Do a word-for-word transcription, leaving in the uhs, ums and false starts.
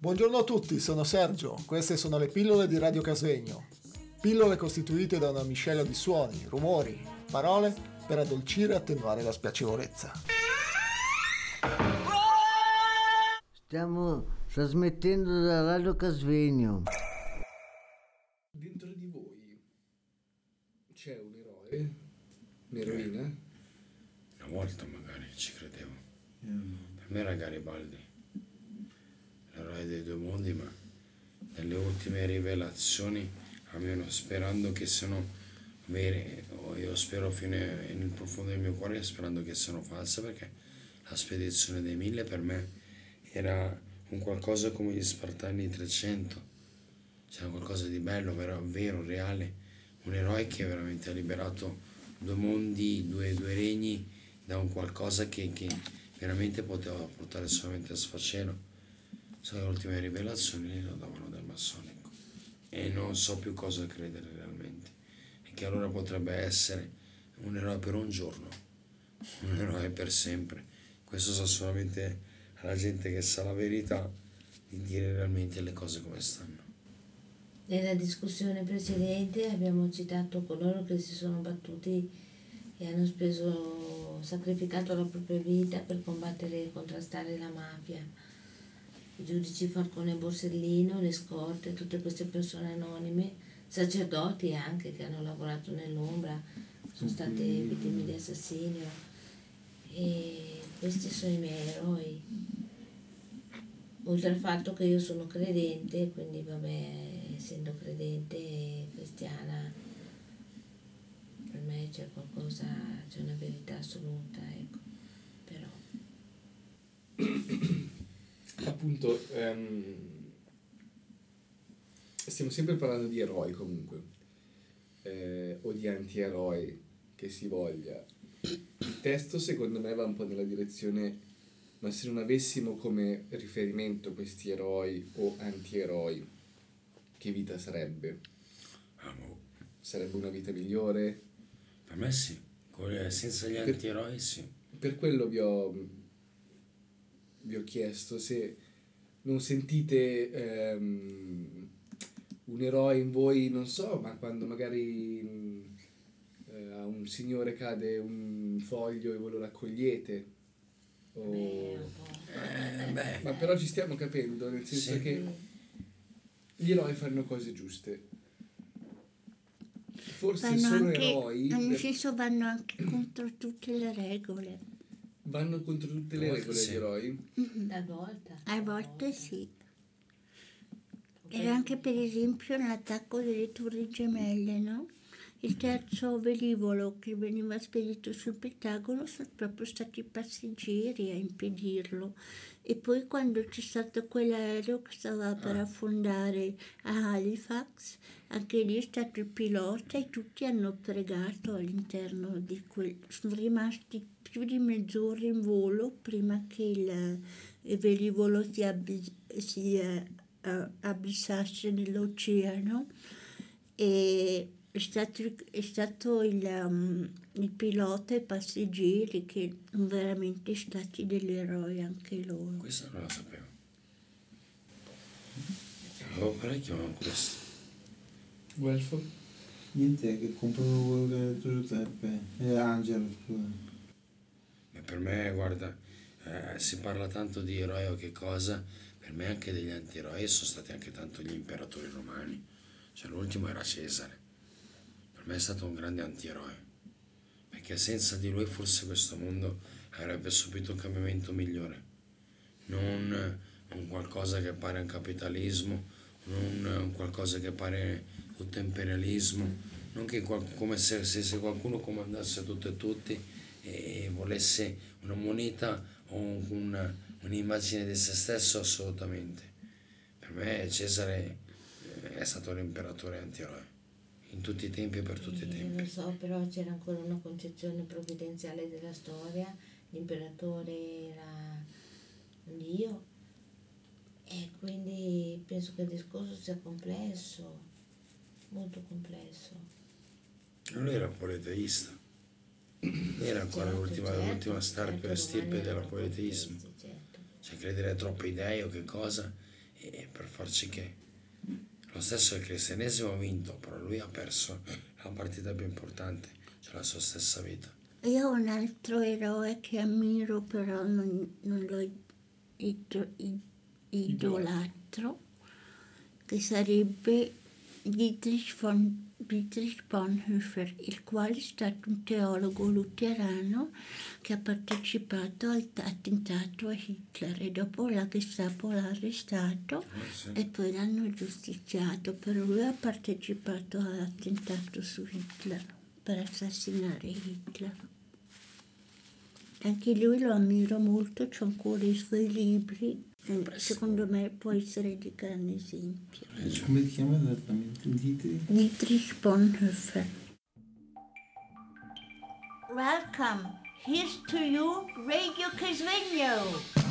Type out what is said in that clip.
Buongiorno a tutti, sono Sergio, queste sono le pillole di Radio Casvegno. Pillole costituite da una miscela di suoni, rumori, parole per addolcire e attenuare la spiacevolezza. Stiamo trasmettendo da Radio Casvegno. Dentro di voi c'è un eroe, un'eroina? Una volta magari ci credevo. Per me era Garibaldi, l'eroe dei due mondi, ma nelle ultime rivelazioni, almeno sperando che siano vere, o io spero fino nel profondo del mio cuore, sperando che siano false, perché la spedizione dei mille per me era un qualcosa come gli Spartani trecento. C'era qualcosa di bello, vero, vero, reale, un eroe che veramente ha liberato due mondi, due, due regni da un qualcosa che, che veramente poteva portare solamente a sfacelo. So, le ultime rivelazioni lo davano del massonico e non so più cosa credere realmente, e che allora potrebbe essere un eroe per un giorno, un eroe per sempre. Questo sa solamente alla gente che sa la verità di dire realmente le cose come stanno. Nella discussione precedente abbiamo citato coloro che si sono battuti e hanno speso, sacrificato la propria vita per combattere e contrastare la mafia. I giudici Falcone e Borsellino, le scorte, tutte queste persone anonime, sacerdoti anche che hanno lavorato nell'ombra, sono state vittime di assassinio, e questi sono i miei eroi. Oltre al fatto che io sono credente, quindi vabbè, essendo credente e cristiana, per me c'è qualcosa, c'è una verità assoluta, ecco, però. Appunto, ehm, stiamo sempre parlando di eroi comunque, eh, o di antieroi, che si voglia. Il testo secondo me va un po' nella direzione, ma se non avessimo come riferimento questi eroi o antieroi, che vita sarebbe? Amo. Sarebbe una vita migliore? Per me sì, senza gli Per- antieroi sì. Per quello vi ho, vi ho chiesto se non sentite ehm, un eroe in voi, non so, ma quando magari mh, eh, a un signore cade un foglio e voi lo raccogliete. O... Beh, un po'. Eh, beh, Ma però ci stiamo capendo, nel senso Sì. che gli eroi fanno cose giuste. Forse Vanno sono anche, eroi, nel per- senso vanno anche contro tutte le regole. vanno contro tutte le A volte regole sì. gli eroi. Talvolta. A volte sì. Ok. Era anche per esempio nell'attacco delle Torri Gemelle, no? Il terzo velivolo che veniva spedito sul Pentagono sono proprio stati i passeggeri a impedirlo. E poi quando c'è stato quell'aereo che stava per affondare a Halifax, anche lì è stato il pilota e tutti hanno pregato all'interno di quel... Sono rimasti più di mezz'ora in volo prima che il, il velivolo si, abbi- si eh, eh, abissasse nell'oceano, e è stato, è stato il, um, il pilota e i passeggeri che sono veramente stati degli eroi anche loro. questa non la sapevo. Avevo parecchio con questo. Guelfo? Niente, che comprano quello che ha detto Giuseppe. Eh, Angelo, scusa. E per me, guarda, eh, si parla tanto di eroi o che cosa, per me anche degli antieroi sono stati anche tanto gli imperatori romani. Cioè l'ultimo era Cesare. Per me è stato un grande antieroe, perché senza di lui forse questo mondo avrebbe subito un cambiamento migliore. Non un qualcosa che pare un capitalismo, non un qualcosa che pare tutto imperialismo, non che qual- come se, se, se qualcuno comandasse tutto e tutti e volesse una moneta o un- una, un'immagine di se stesso, assolutamente. Per me Cesare eh, è stato l'imperatore antieroe, in tutti i tempi e per tutti i Eh, tempi. lo so, però c'era ancora una concezione provvidenziale della storia, l'imperatore era un dio, e quindi penso che il discorso sia complesso, molto complesso. Lui era politeista, era ancora Certo, l'ultima, certo, l'ultima certo, starpe i stirpe romani della erano politeismo. politeisti, certo. Cioè credere a troppe idee o che cosa e per farci che lo stesso il cristianesimo ha vinto, però lui ha perso la partita più importante, cioè la sua stessa vita. Io ho un altro eroe che ammiro, però non, non lo id- id- idolatro, che sarebbe Dietrich, von, Dietrich Bonhoeffer, il quale è stato un teologo luterano che ha partecipato al t- attentato a Hitler e dopo la Gestapo l'ha arrestato Eh, sì. e poi l'hanno giustiziato, però lui ha partecipato all'attentato su Hitler per assassinare Hitler. Anche lui lo ammiro molto, c'ho ancora i suoi libri, e secondo me può essere di grande esempio. Come ti chiama esattamente? Dietrich? Dietrich Bonhoeffer. Welcome, here's to you, Radio Casvegno.